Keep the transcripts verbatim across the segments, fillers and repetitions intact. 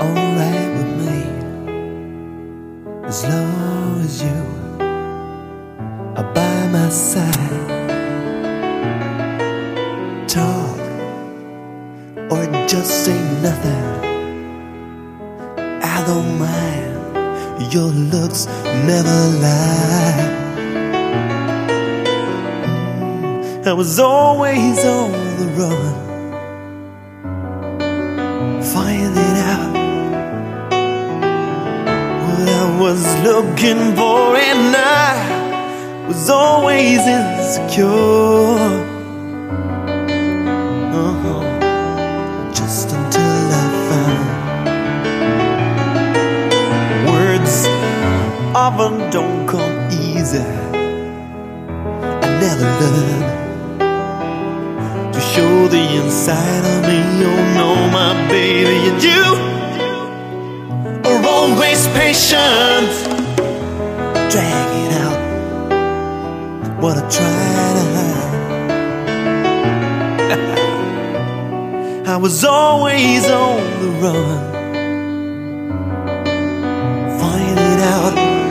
alright with me, as long as you are by my side. Talk or just say nothing, I don't mind. Your looks never lie. I was always on the run, finding out what I was looking for, and I was always insecure. Uh-huh. Just until I found words often don't come easy. I never learned to show the inside of me. Oh no, my baby, and you are always patient, dragging out what I try to hide. I was always on the run, finding out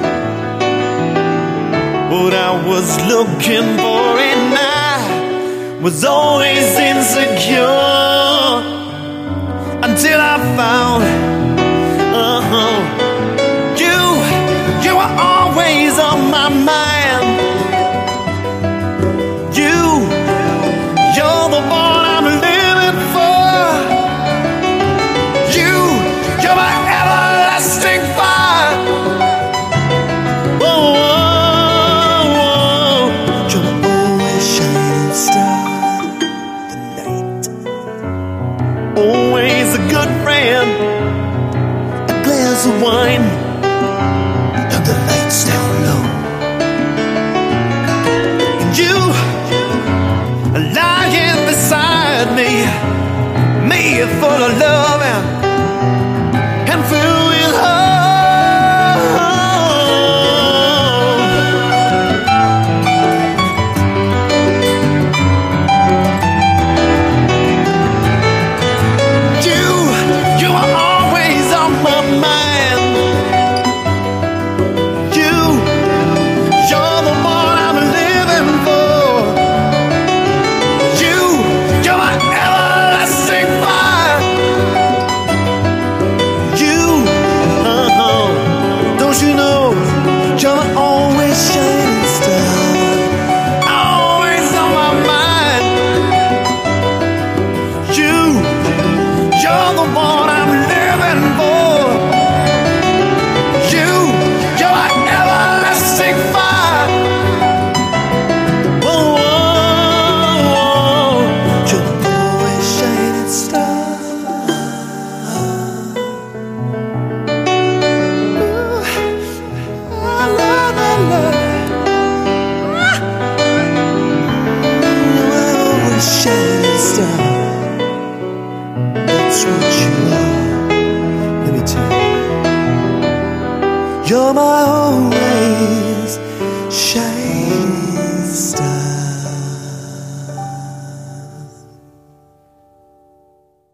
what I was looking for, and I was always insecure until I found uh-huh, you, you were always on my mind. You, you're the one I'm living for. You, you're my everlasting fire. Whoa, whoa, whoa. You're my always shining star. Always a good friend, a glass of wine, and the lights down low. And you are lying beside me, made full of love and, and filled with hope. Shining star, that's what you are. Let me tell you, you're my always shining